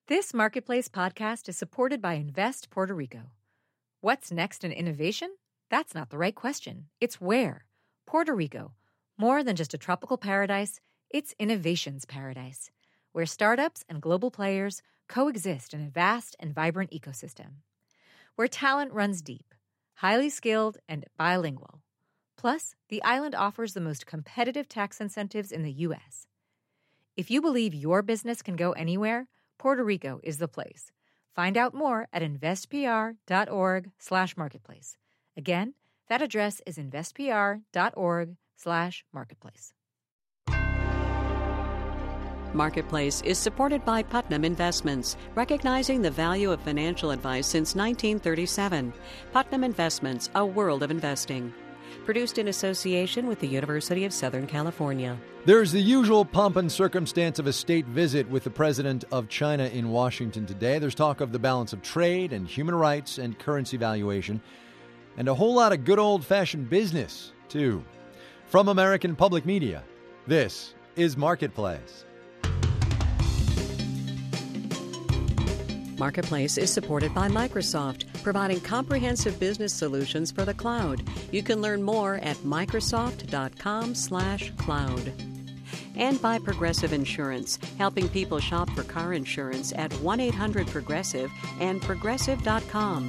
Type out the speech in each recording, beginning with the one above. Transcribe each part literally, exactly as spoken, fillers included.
This Marketplace podcast is supported by Invest Puerto Rico. What's next in innovation? That's not the right question. It's where. Puerto Rico. More than just a tropical paradise, it's innovation's paradise, where startups and global players coexist in a vast and vibrant ecosystem. Where talent runs deep, highly skilled, and bilingual. Plus, the island offers the most competitive tax incentives in the U S. If you believe your business can go anywhere, Puerto Rico is the place. Find out more at investpr.org slash marketplace. Again, that address is investpr.org slash marketplace. Marketplace is supported by Putnam Investments, recognizing the value of financial advice since nineteen thirty-seven. Putnam Investments, a world of investing. Produced in association with the University of Southern California. There's the usual pomp and circumstance of a state visit with the president of China in Washington today. There's talk of the balance of trade and human rights and currency valuation, and a whole lot of good old-fashioned business, too. From American Public Media, this is Marketplace. Marketplace is supported by Microsoft, providing comprehensive business solutions for the cloud. You can learn more at Microsoft.com slash cloud. And by Progressive Insurance, helping people shop for car insurance at one eight hundred progressive and progressive dot com.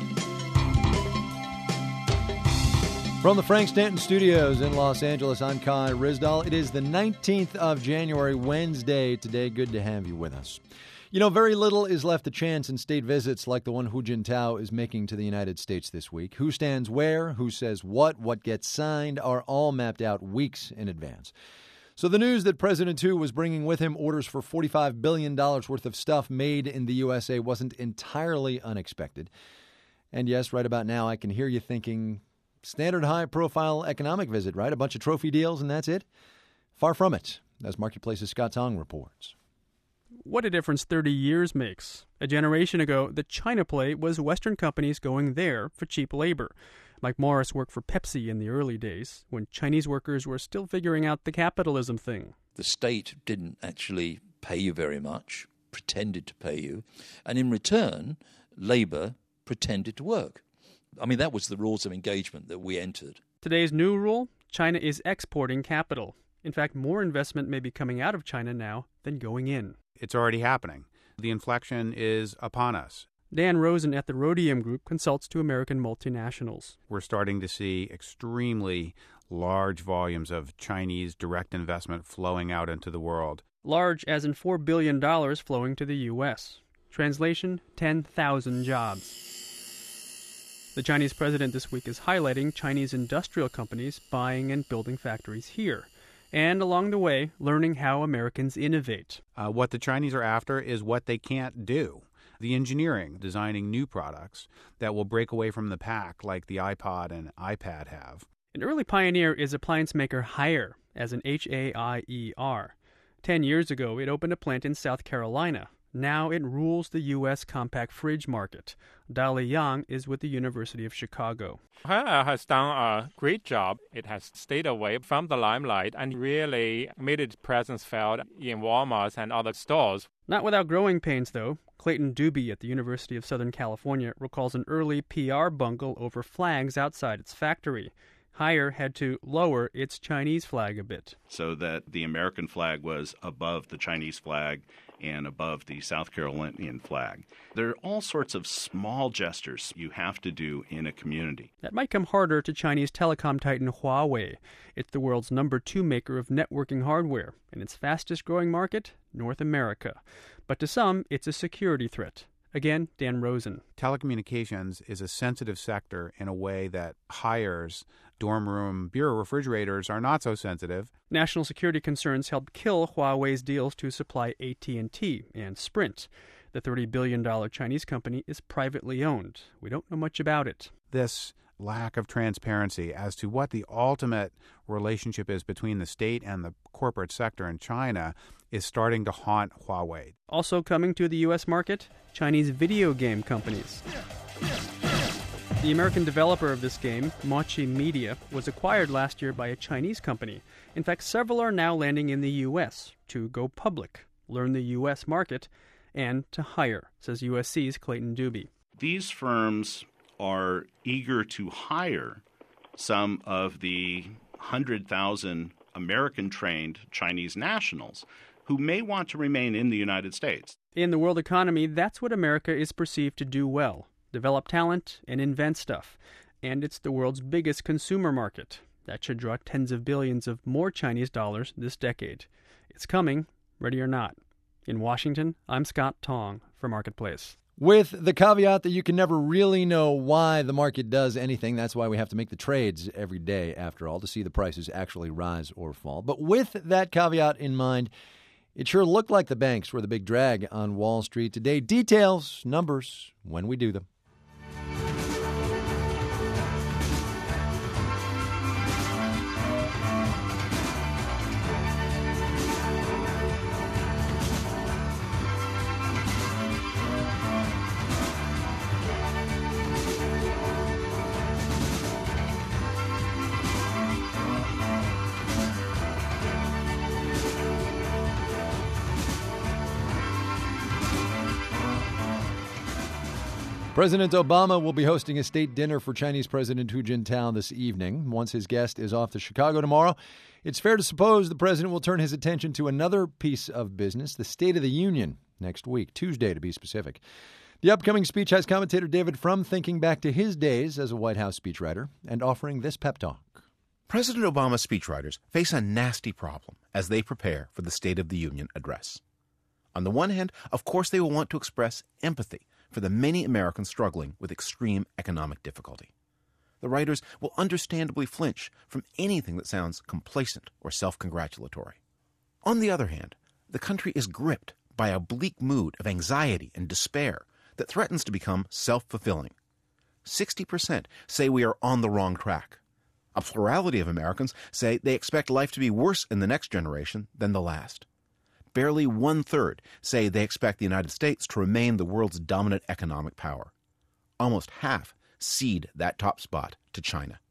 From the Frank Stanton Studios in Los Angeles, I'm Kai Ryssdal. It is the nineteenth of January, Wednesday today. Good to have you with us. You know, very little is left to chance in state visits like the one Hu Jintao is making to the United States this week. Who stands where, who says what, what gets signed are all mapped out weeks in advance. So the news that President Hu was bringing with him orders for forty-five billion dollars worth of stuff made in the U S A wasn't entirely unexpected. And yes, right about now, I can hear you thinking, standard high-profile economic visit, right? A bunch of trophy deals and that's it? Far from it, as Marketplace's Scott Tong reports. What a difference thirty years makes. A generation ago, the China play was Western companies going there for cheap labor. Mike Morris worked for Pepsi in the early days, when Chinese workers were still figuring out the capitalism thing. The state didn't actually pay you very much, pretended to pay you, and in return, labor pretended to work. I mean, that was the rules of engagement that we entered. Today's new rule, China is exporting capital. In fact, more investment may be coming out of China now than going in. It's already happening. The inflection is upon us. Dan Rosen at the Rhodium Group consults to American multinationals. We're starting to see extremely large volumes of Chinese direct investment flowing out into the world. Large as in four billion dollars flowing to the U S. Translation, ten thousand jobs. The Chinese president this week is highlighting Chinese industrial companies buying and building factories here. And along the way, learning how Americans innovate. Uh, what the Chinese are after is what they can't do. The engineering, designing new products that will break away from the pack like the iPod and iPad have. An early pioneer is appliance maker Haier, as in H A I E R. Ten years ago, it opened a plant in South Carolina. Now it rules the U S compact fridge market. Dali Yang is with the University of Chicago. Haier has done a great job. It has stayed away from the limelight and really made its presence felt in Walmart and other stores. Not without growing pains, though. Clayton Doobie at the University of Southern California recalls an early P R bungle over flags outside its factory. Haier had to lower its Chinese flag a bit. So that the American flag was above the Chinese flag and above the South Carolinian flag. There are all sorts of small gestures you have to do in a community. That might come harder to Chinese telecom titan Huawei. It's the world's number two maker of networking hardware, and its fastest growing market, North America. But to some, it's a security threat. Again, Dan Rosen. Telecommunications is a sensitive sector in a way that Haier's dorm room bureau refrigerators are not so sensitive. National security concerns helped kill Huawei's deals to supply A T and T and Sprint. The thirty billion dollars Chinese company is privately owned. We don't know much about it. This lack of transparency as to what the ultimate relationship is between the state and the corporate sector in China is starting to haunt Huawei. Also coming to the U S market, Chinese video game companies. The American developer of this game, Mochi Media, was acquired last year by a Chinese company. In fact, several are now landing in the U S to go public, learn the U S market, and to hire, says U S C's Clayton Dubey. These firms are eager to hire some of the one hundred thousand American-trained Chinese nationals who may want to remain in the United States. In the world economy, that's what America is perceived to do well: develop talent and invent stuff. And it's the world's biggest consumer market. That should draw tens of billions of more Chinese dollars this decade. It's coming, ready or not. In Washington, I'm Scott Tong for Marketplace. With the caveat that you can never really know why the market does anything. That's why we have to make the trades every day, after all, to see the prices actually rise or fall. But with that caveat in mind, it sure looked like the banks were the big drag on Wall Street today. Details, numbers, when we do them. President Obama will be hosting a state dinner for Chinese President Hu Jintao this evening. Once his guest is off to Chicago tomorrow, it's fair to suppose the president will turn his attention to another piece of business, the State of the Union, next week, Tuesday to be specific. The upcoming speech has commentator David Frum thinking back to his days as a White House speechwriter and offering this pep talk. President Obama's speechwriters face a nasty problem as they prepare for the State of the Union address. On the one hand, of course, they will want to express empathy for the many Americans struggling with extreme economic difficulty. The writers will understandably flinch from anything that sounds complacent or self-congratulatory. On the other hand, the country is gripped by a bleak mood of anxiety and despair that threatens to become self-fulfilling. sixty percent say we are on the wrong track. A plurality of Americans say they expect life to be worse in the next generation than the last. Barely one-third say they expect the United States to remain the world's dominant economic power. Almost half cede that top spot to China.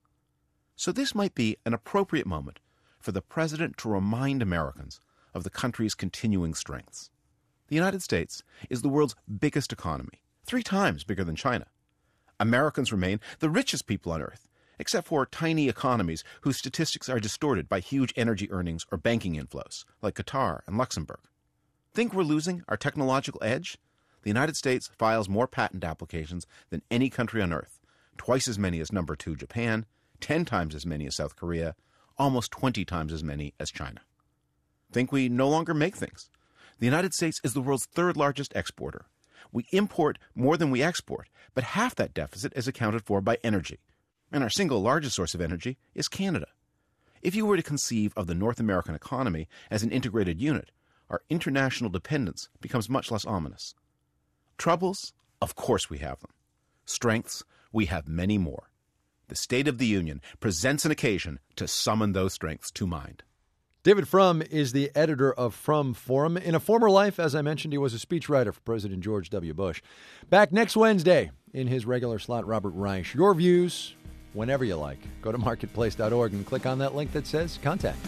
So this might be an appropriate moment for the president to remind Americans of the country's continuing strengths. The United States is the world's biggest economy, three times bigger than China. Americans remain the richest people on earth, except for tiny economies whose statistics are distorted by huge energy earnings or banking inflows, like Qatar and Luxembourg. Think we're losing our technological edge? The United States files more patent applications than any country on earth, twice as many as number two Japan, ten times as many as South Korea, almost twenty times as many as China. Think we no longer make things? The United States is the world's third largest exporter. We import more than we export, but half that deficit is accounted for by energy. And our single largest source of energy is Canada. If you were to conceive of the North American economy as an integrated unit, our international dependence becomes much less ominous. Troubles? Of course we have them. Strengths? We have many more. The State of the Union presents an occasion to summon those strengths to mind. David Frum is the editor of Frum Forum. In a former life, as I mentioned, he was a speechwriter for President George W. Bush. Back next Wednesday in his regular slot, Robert Reich. Your views, whenever you like. Go to marketplace dot org and click on that link that says Contact.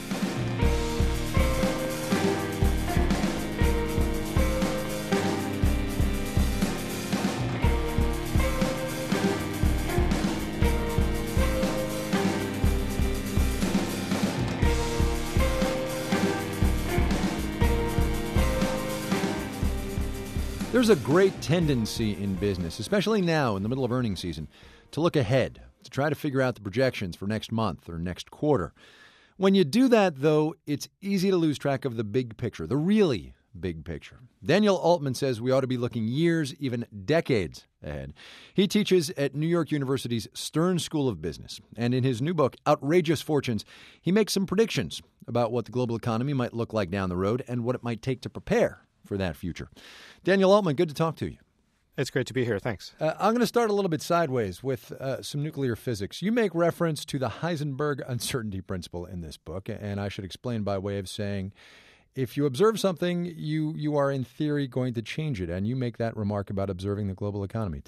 There's a great tendency in business, especially now in the middle of earnings season, to look ahead, to try to figure out the projections for next month or next quarter. When you do that, though, it's easy to lose track of the big picture, the really big picture. Daniel Altman says we ought to be looking years, even decades ahead. He teaches at New York University's Stern School of Business. And in his new book, Outrageous Fortunes, he makes some predictions about what the global economy might look like down the road and what it might take to prepare for that future. Daniel Altman, good to talk to you. It's great to be here. Thanks. Uh, I'm going to start a little bit sideways with uh, some nuclear physics. You make reference to the Heisenberg uncertainty principle in this book, and I should explain by way of saying if you observe something, you, you are in theory going to change it, and you make that remark about observing the global economy too.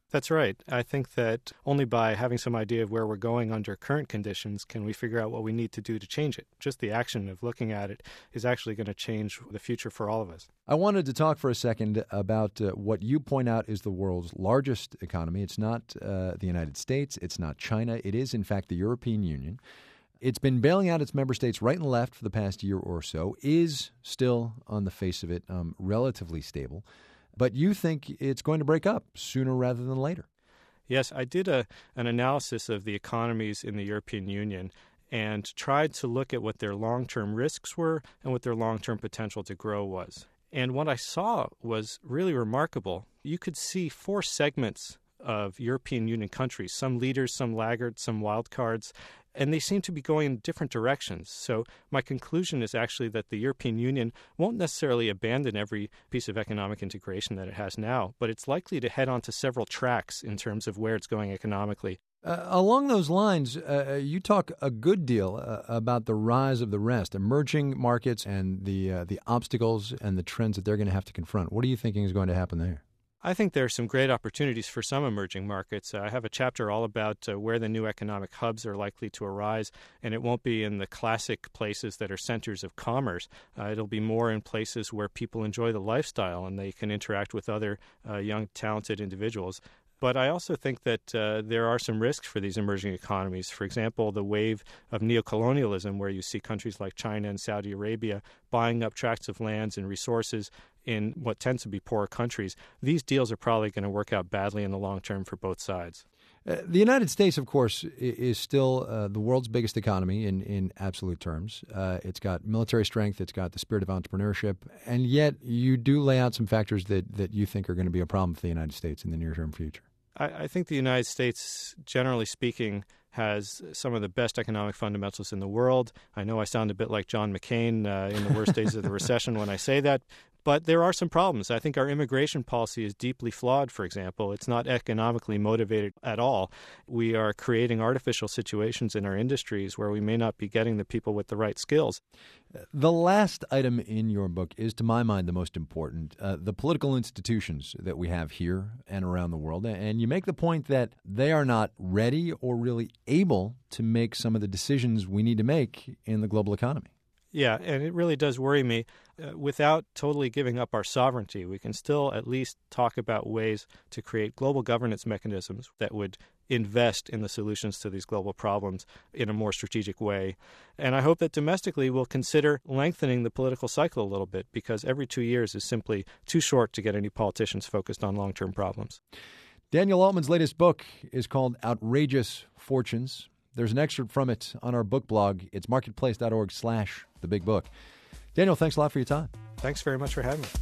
That's right. I think that only by having some idea of where we're going under current conditions can we figure out what we need to do to change it. Just the action of looking at it is actually going to change the future for all of us. I wanted to talk for a second about uh, what you point out is the world's largest economy. It's not uh, the United States. It's not China. It is, in fact, the European Union. It's been bailing out its member states right and left for the past year or so, is still, on the face of it, um, relatively stable. But you think it's going to break up sooner rather than later. Yes, I did a, an analysis of the economies in the European Union and tried to look at what their long-term risks were and what their long-term potential to grow was. And what I saw was really remarkable. You could see four segments of European Union countries, some leaders, some laggards, some wild cards, and they seem to be going in different directions. So my conclusion is actually that the European Union won't necessarily abandon every piece of economic integration that it has now, but it's likely to head onto several tracks in terms of where it's going economically. Uh, along those lines, uh, you talk a good deal uh, about the rise of the rest, emerging markets and the uh, the obstacles and the trends that they're going to have to confront. What are you thinking is going to happen there? I think there are some great opportunities for some emerging markets. Uh, I have a chapter all about uh, where the new economic hubs are likely to arise, and it won't be in the classic places that are centers of commerce. Uh, it'll be more in places where people enjoy the lifestyle and they can interact with other uh, young, talented individuals. But I also think that uh, there are some risks for these emerging economies. For example, the wave of neocolonialism, where you see countries like China and Saudi Arabia buying up tracts of lands and resources in what tends to be poorer countries. These deals are probably going to work out badly in the long term for both sides. Uh, the United States, of course, is still uh, the world's biggest economy in, in absolute terms. Uh, it's got military strength. It's got the spirit of entrepreneurship. And yet you do lay out some factors that, that you think are going to be a problem for the United States in the near-term future. I, I think the United States, generally speaking, has some of the best economic fundamentals in the world. I know I sound a bit like John McCain uh, in the worst days of the recession when I say that. But there are some problems. I think our immigration policy is deeply flawed, for example. It's not economically motivated at all. We are creating artificial situations in our industries where we may not be getting the people with the right skills. The last item in your book is, to my mind, the most important, uh, the political institutions that we have here and around the world. And you make the point that they are not ready or really able to make some of the decisions we need to make in the global economy. Yeah, and it really does worry me. Uh, without totally giving up our sovereignty, we can still at least talk about ways to create global governance mechanisms that would invest in the solutions to these global problems in a more strategic way. And I hope that domestically we'll consider lengthening the political cycle a little bit, because every two years is simply too short to get any politicians focused on long-term problems. Daniel Altman's latest book is called Outrageous Fortunes. There's an excerpt from it on our book blog. It's marketplace.org slash the big book. Daniel, thanks a lot for your time. Thanks very much for having me.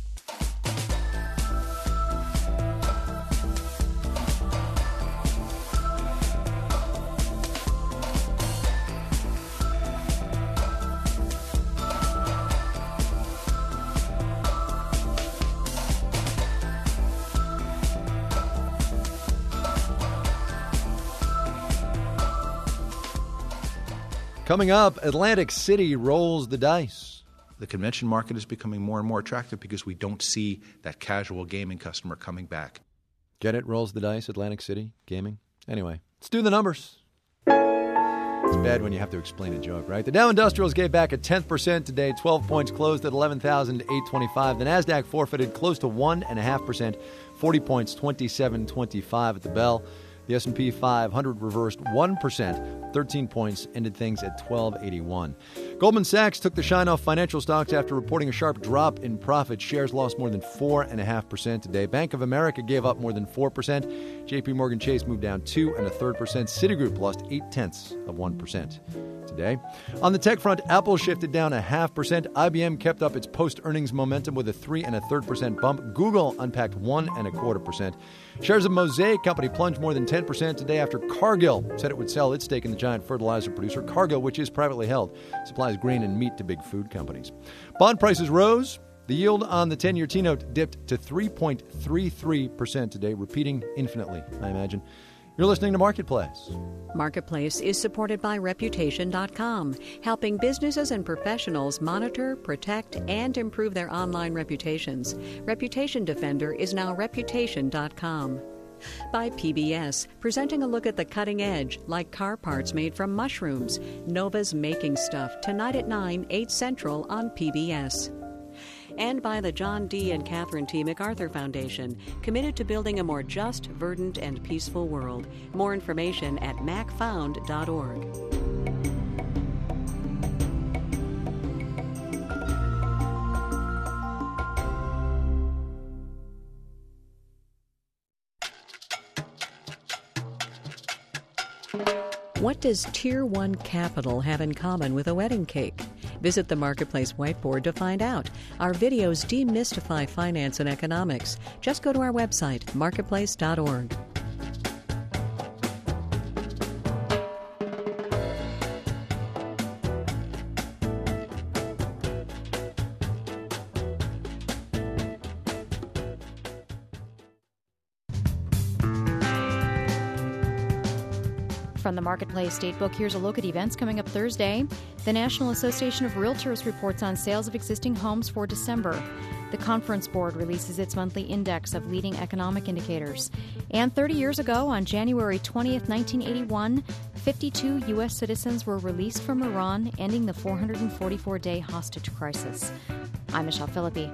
Coming up, Atlantic City rolls the dice. The convention market is becoming more and more attractive because we don't see that casual gaming customer coming back. Get it? Rolls the dice, Atlantic City, gaming. Anyway, let's do the numbers. It's bad when you have to explain a joke, right? The Dow Industrials gave back a tenth percent today. twelve points, closed at eleven thousand eight hundred twenty-five. The NASDAQ forfeited close to one point five percent, forty points, twenty-seven twenty-five at the bell. The S and P five hundred reversed one percent, thirteen points, ended things at twelve eighty-one. Goldman Sachs took the shine off financial stocks after reporting a sharp drop in profits. Shares lost more than four point five percent today. Bank of America gave up more than four percent. J P Morgan Chase moved down two and a third percent. Citigroup lost eight tenths of one percent today. On the tech front, Apple shifted down a half percent. I B M kept up its post-earnings momentum with a three and a third percent bump. Google unpacked one and a quarter percent. Shares of Mosaic Company plunged more than ten percent today after Cargill said it would sell its stake in the giant fertilizer producer. Cargill, which is privately held, supplies grain and meat to big food companies. Bond prices rose. The yield on the ten-year T-note dipped to three point three three percent today, repeating infinitely, I imagine. You're listening to Marketplace. Marketplace is supported by Reputation dot com, helping businesses and professionals monitor, protect, and improve their online reputations. Reputation Defender is now Reputation dot com. By P B S, presenting a look at the cutting edge, like car parts made from mushrooms. Nova's Making Stuff, tonight at nine, eight Central on P B S. And by the John D. and Catherine T. MacArthur Foundation, committed to building a more just, verdant, and peaceful world. More information at mac found dot org. What does Tier one Capital have in common with a wedding cake? Visit the Marketplace whiteboard to find out. Our videos demystify finance and economics. Just go to our website, marketplace dot org. From the Marketplace Datebook, here's a look at events coming up Thursday. The National Association of Realtors reports on sales of existing homes for December. The Conference Board releases its monthly index of leading economic indicators. And thirty years ago, on January twentieth, nineteen eighty-one, fifty-two U S citizens were released from Iran, ending the four hundred forty-four day hostage crisis. I'm Michelle Philippi.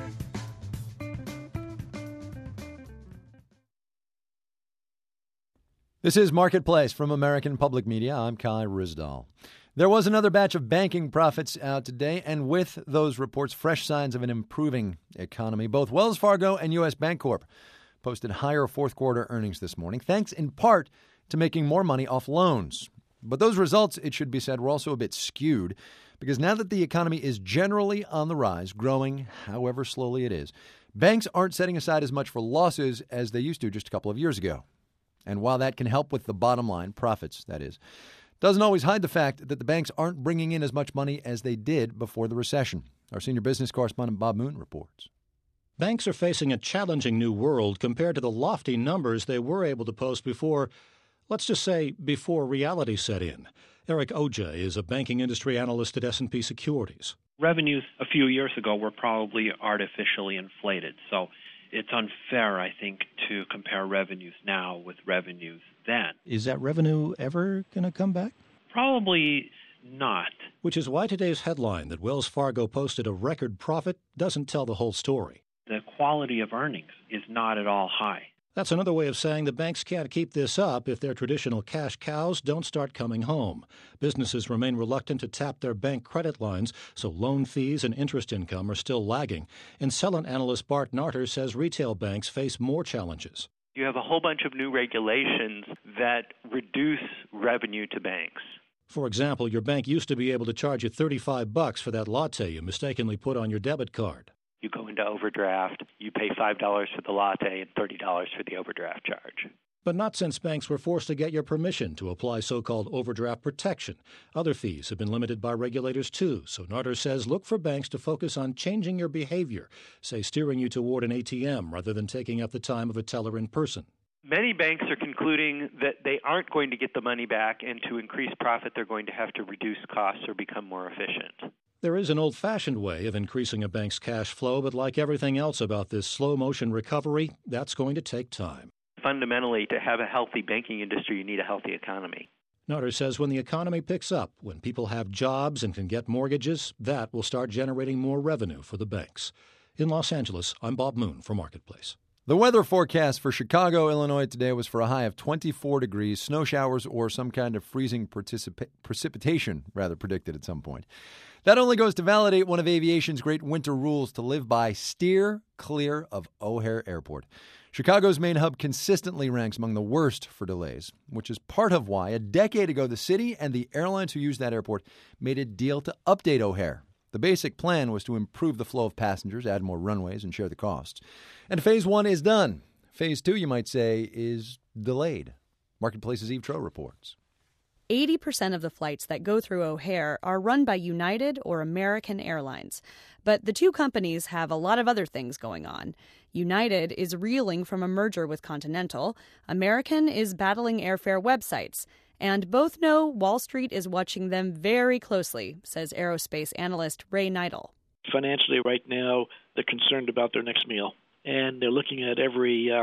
This is Marketplace from American Public Media. I'm Kai Ryssdal. There was another batch of banking profits out today, and with those reports, fresh signs of an improving economy. Both Wells Fargo and U S. Bancorp posted higher fourth-quarter earnings this morning, thanks in part to making more money off loans. But those results, it should be said, were also a bit skewed, because now that the economy is generally on the rise, growing however slowly it is, banks aren't setting aside as much for losses as they used to just a couple of years ago. And while that can help with the bottom line, profits, that is, doesn't always hide the fact that the banks aren't bringing in as much money as they did before the recession. Our senior business correspondent Bob Moon reports. Banks are facing a challenging new world compared to the lofty numbers they were able to post before, let's just say, before reality set in. Eric Oja is a banking industry analyst at S and P Securities. Revenues a few years ago were probably artificially inflated, so it's unfair, I think, to compare revenues now with revenues then. Is that revenue ever going to come back? Probably not. Which is why today's headline that Wells Fargo posted a record profit doesn't tell the whole story. The quality of earnings is not at all high. That's another way of saying the banks can't keep this up if their traditional cash cows don't start coming home. Businesses remain reluctant to tap their bank credit lines, so loan fees and interest income are still lagging. And Celent analyst Bart Narter says retail banks face more challenges. You have a whole bunch of new regulations that reduce revenue to banks. For example, your bank used to be able to charge you thirty-five bucks for that latte you mistakenly put on your debit card. You go into overdraft, you pay five dollars for the latte and thirty dollars for the overdraft charge. But not since banks were forced to get your permission to apply so-called overdraft protection. Other fees have been limited by regulators too, so Narter says look for banks to focus on changing your behavior, say steering you toward an A T M rather than taking up the time of a teller in person. Many banks are concluding that they aren't going to get the money back, and to increase profit they're going to have to reduce costs or become more efficient. There is an old-fashioned way of increasing a bank's cash flow, but like everything else about this slow-motion recovery, that's going to take time. Fundamentally, to have a healthy banking industry, you need a healthy economy. Narter says when the economy picks up, when people have jobs and can get mortgages, that will start generating more revenue for the banks. In Los Angeles, I'm Bob Moon for Marketplace. The weather forecast for Chicago, Illinois today was for a high of twenty-four degrees, snow showers or some kind of freezing participa- precipitation, rather, predicted at some point. That only goes to validate one of aviation's great winter rules to live by: steer clear of O'Hare Airport. Chicago's main hub consistently ranks among the worst for delays, which is part of why a decade ago the city and the airlines who use that airport made a deal to update O'Hare. The basic plan was to improve the flow of passengers, add more runways, and share the costs. And phase one is done. Phase two, you might say, is delayed. Marketplace's Eve Troeh reports. eighty percent of the flights that go through O'Hare are run by United or American Airlines. But the two companies have a lot of other things going on. United is reeling from a merger with Continental. American is battling airfare websites. And both know Wall Street is watching them very closely, says aerospace analyst Ray Neidl. Financially right now, they're concerned about their next meal. And they're looking at every uh,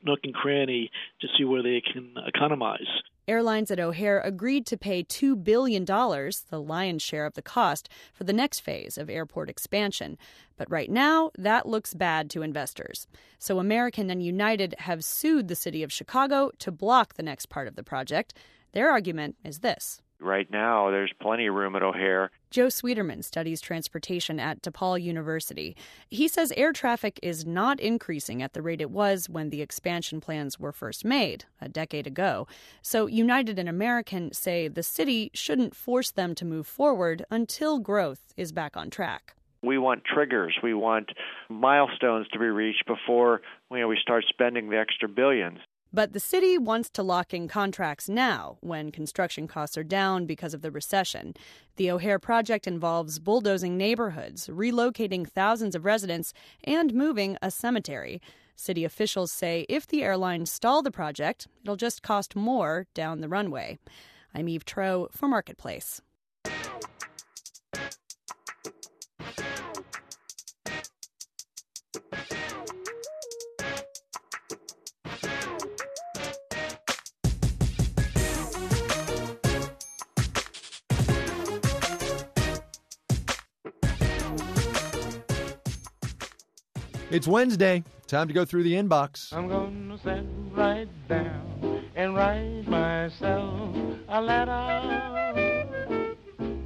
nook and cranny to see where they can economize. Airlines at O'Hare agreed to pay two billion dollars, the lion's share of the cost, for the next phase of airport expansion. But right now, that looks bad to investors. So American and United have sued the city of Chicago to block the next part of the project. Their argument is this. Right now, there's plenty of room at O'Hare. Joe Sweeterman studies transportation at DePaul University. He says air traffic is not increasing at the rate it was when the expansion plans were first made, a decade ago. So United and American say the city shouldn't force them to move forward until growth is back on track. We want triggers. We want milestones to be reached before you know, we start spending the extra billions. But the city wants to lock in contracts now, when construction costs are down because of the recession. The O'Hare project involves bulldozing neighborhoods, relocating thousands of residents, and moving a cemetery. City officials say if the airlines stall the project, it'll just cost more down the runway. I'm Eve Troe for Marketplace. It's Wednesday. Time to go through the inbox. I'm going to sit right down and write myself a letter.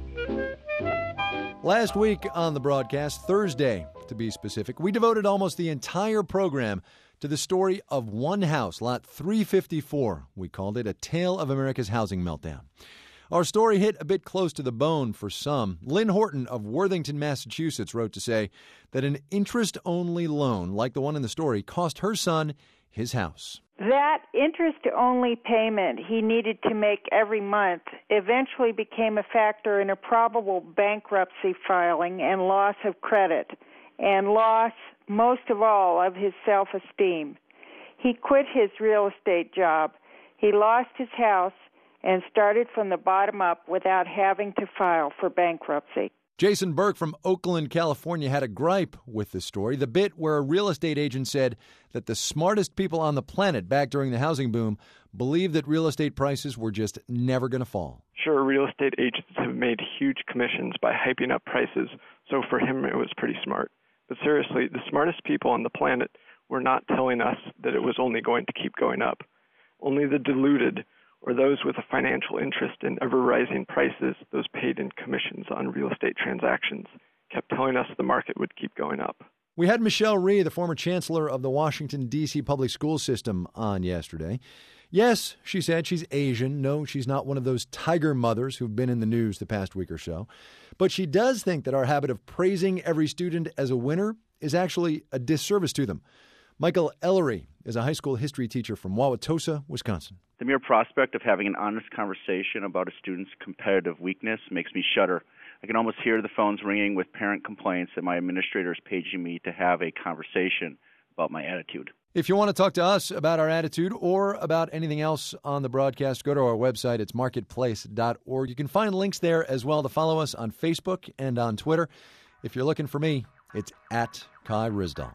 Last week on the broadcast, Thursday to be specific, we devoted almost the entire program to the story of one house, lot three fifty-four. We called it A Tale of America's Housing Meltdown. Our story hit a bit close to the bone for some. Lynn Horton of Worthington, Massachusetts, wrote to say that an interest-only loan, like the one in the story, cost her son his house. That interest-only payment he needed to make every month eventually became a factor in a probable bankruptcy filing and loss of credit, and loss, most of all, of his self-esteem. He quit his real estate job. He lost his house and started from the bottom up without having to file for bankruptcy. Jason Burke from Oakland, California, had a gripe with the story, the bit where a real estate agent said that the smartest people on the planet back during the housing boom believed that real estate prices were just never going to fall. Sure, real estate agents have made huge commissions by hyping up prices, so for him it was pretty smart. But seriously, the smartest people on the planet were not telling us that it was only going to keep going up. Only the deluded, or those with a financial interest in ever-rising prices, those paid in commissions on real estate transactions, kept telling us the market would keep going up. We had Michelle Rhee, the former chancellor of the Washington, D C public school system, on yesterday. Yes, she said she's Asian. No, she's not one of those tiger mothers who've been in the news the past week or so. But she does think that our habit of praising every student as a winner is actually a disservice to them. Michael Ellery is a high school history teacher from Wauwatosa, Wisconsin. The mere prospect of having an honest conversation about a student's competitive weakness makes me shudder. I can almost hear the phones ringing with parent complaints that my administrator is paging me to have a conversation about my attitude. If you want to talk to us about our attitude or about anything else on the broadcast, go to our website. It's marketplace dot org. You can find links there as well to follow us on Facebook and on Twitter. If you're looking for me, it's at Kai Ryssdal.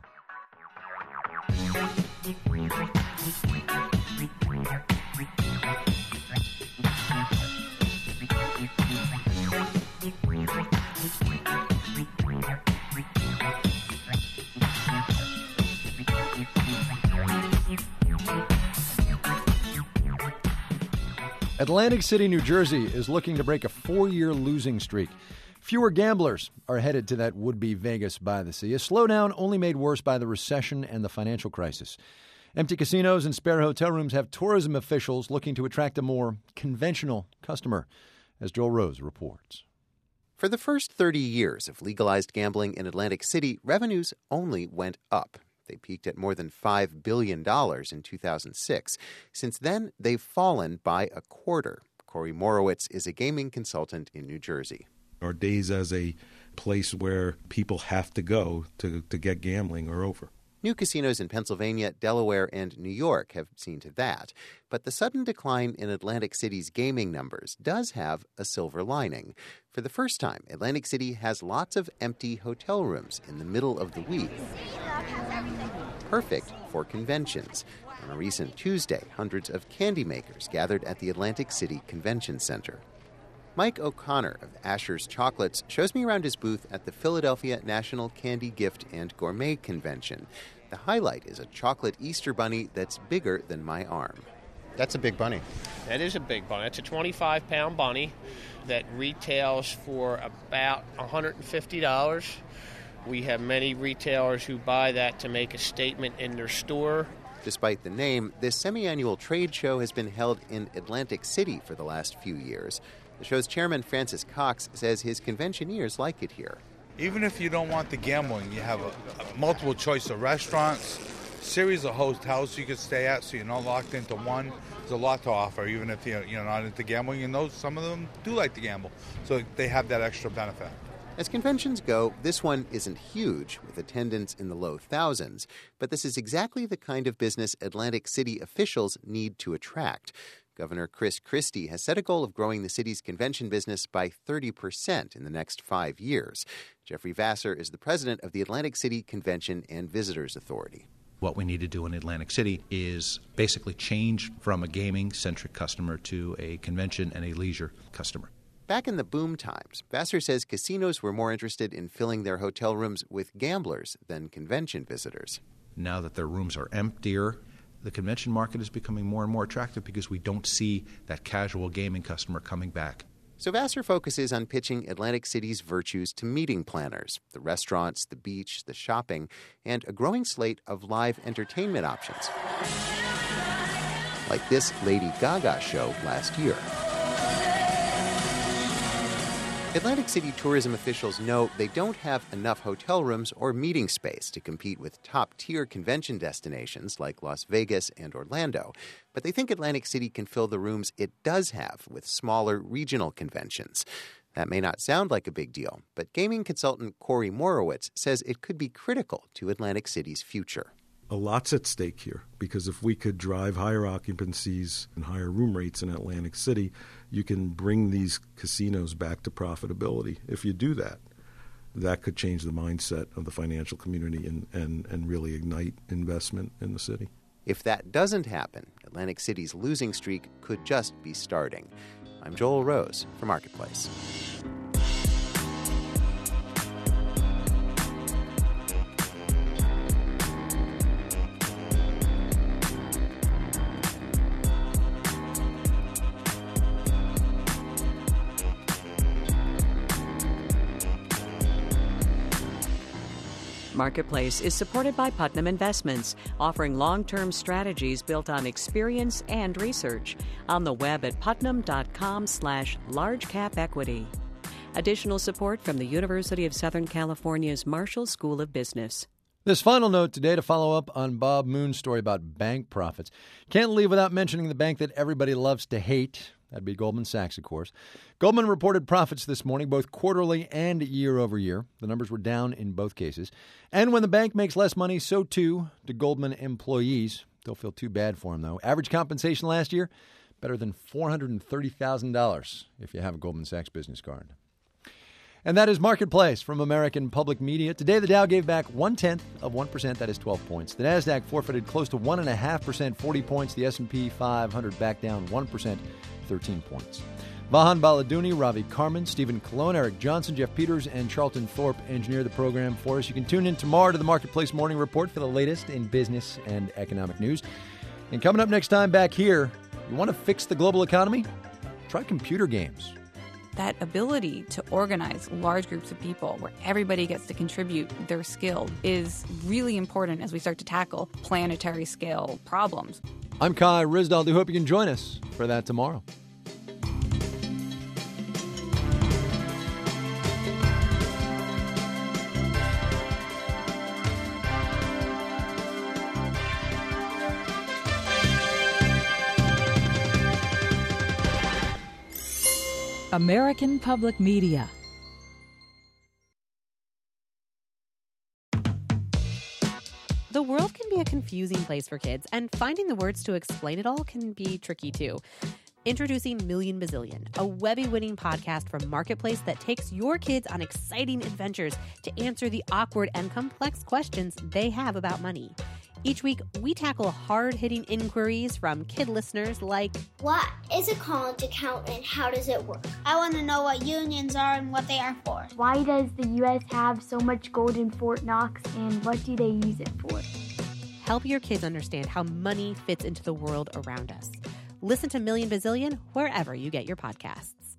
Atlantic City, New Jersey is looking to break a four-year losing streak. Fewer gamblers are headed to that would-be Vegas by the sea, a slowdown only made worse by the recession and the financial crisis. Empty casinos and spare hotel rooms have tourism officials looking to attract a more conventional customer, as Joel Rose reports. For the first thirty years of legalized gambling in Atlantic City, revenues only went up. They peaked at more than five billion dollars in two thousand six. Since then, they've fallen by a quarter. Corey Morowitz is a gaming consultant in New Jersey. Our days as a place where people have to go to, to get gambling are over. New casinos in Pennsylvania, Delaware, and New York have seen to that. But the sudden decline in Atlantic City's gaming numbers does have a silver lining. For the first time, Atlantic City has lots of empty hotel rooms in the middle of the week. perfect for conventions. On a recent Tuesday, hundreds of candy makers gathered at the Atlantic City Convention Center. Mike O'Connor of Asher's Chocolates shows me around his booth at the Philadelphia National Candy Gift and Gourmet Convention. The highlight is a chocolate Easter bunny that's bigger than my arm. That's a big bunny. That is a big bunny. It's a twenty-five pound bunny that retails for about one hundred fifty dollars. We have many retailers who buy that to make a statement in their store. Despite the name, this semi-annual trade show has been held in Atlantic City for the last few years. The show's chairman, Francis Cox, says his conventioneers like it here. Even if you don't want the gambling, you have a, a multiple choice of restaurants, series of hotels you could stay at, so you're not locked into one. There's a lot to offer, even if you're, you're not into gambling. And those, some of them do like to gamble, so they have that extra benefit. As conventions go, this one isn't huge, with attendance in the low thousands. But this is exactly the kind of business Atlantic City officials need to attract. Governor Chris Christie has set a goal of growing the city's convention business by thirty percent in the next five years. Jeffrey Vassar is the president of the Atlantic City Convention and Visitors Authority. What we need to do in Atlantic City is basically change from a gaming-centric customer to a convention and a leisure customer. Back in the boom times, Vassar says casinos were more interested in filling their hotel rooms with gamblers than convention visitors. Now that their rooms are emptier, the convention market is becoming more and more attractive because we don't see that casual gaming customer coming back. So Vassar focuses on pitching Atlantic City's virtues to meeting planners, the restaurants, the beach, the shopping, and a growing slate of live entertainment options, like this Lady Gaga show last year. Atlantic City tourism officials know they don't have enough hotel rooms or meeting space to compete with top-tier convention destinations like Las Vegas and Orlando, but they think Atlantic City can fill the rooms it does have with smaller regional conventions. That may not sound like a big deal, but gaming consultant Corey Morowitz says it could be critical to Atlantic City's future. A lot's at stake here, because if we could drive higher occupancies and higher room rates in Atlantic City, you can bring these casinos back to profitability. If you do that, that could change the mindset of the financial community and, and, and really ignite investment in the city. If that doesn't happen, Atlantic City's losing streak could just be starting. I'm Joel Rose for Marketplace. Marketplace is supported by Putnam Investments, offering long-term strategies built on experience and research. On the web at putnam.com slash large-cap-equity. Additional support from the University of Southern California's Marshall School of Business. This final note today to follow up on Bob Moon's story about bank profits. Can't leave without mentioning the bank that everybody loves to hate. That'd be Goldman Sachs, of course. Goldman reported profits this morning, both quarterly and year over year. The numbers were down in both cases. And when the bank makes less money, so too do Goldman employees. Don't feel too bad for them, though. Average compensation last year, better than four hundred thirty thousand dollars if you have a Goldman Sachs business card. And that is Marketplace from American Public Media. Today, the Dow gave back one-tenth of one percent, that is twelve points. The NASDAQ forfeited close to one point five percent, forty points. The S and P five hundred back down one percent, thirteen points. Vahan Baladouni, Ravi Karman, Stephen Colon, Eric Johnson, Jeff Peters, and Charlton Thorpe engineer the program for us. You can tune in tomorrow to the Marketplace Morning Report for the latest in business and economic news. And coming up next time back here, you want to fix the global economy? Try computer games. That ability to organize large groups of people where everybody gets to contribute their skill is really important as we start to tackle planetary scale problems. I'm Kai Ryssdal. Do hope you can join us for that tomorrow. American Public Media. The world can be a confusing place for kids, and finding the words to explain it all can be tricky too. Introducing Million Bazillion, a Webby-winning podcast from Marketplace that takes your kids on exciting adventures to answer the awkward and complex questions they have about money. Each week, we tackle hard-hitting inquiries from kid listeners like, what is a college account and how does it work? I want to know what unions are and what they are for. Why does the U S have so much gold in Fort Knox and what do they use it for? Help your kids understand how money fits into the world around us. Listen to Million Bazillion wherever you get your podcasts.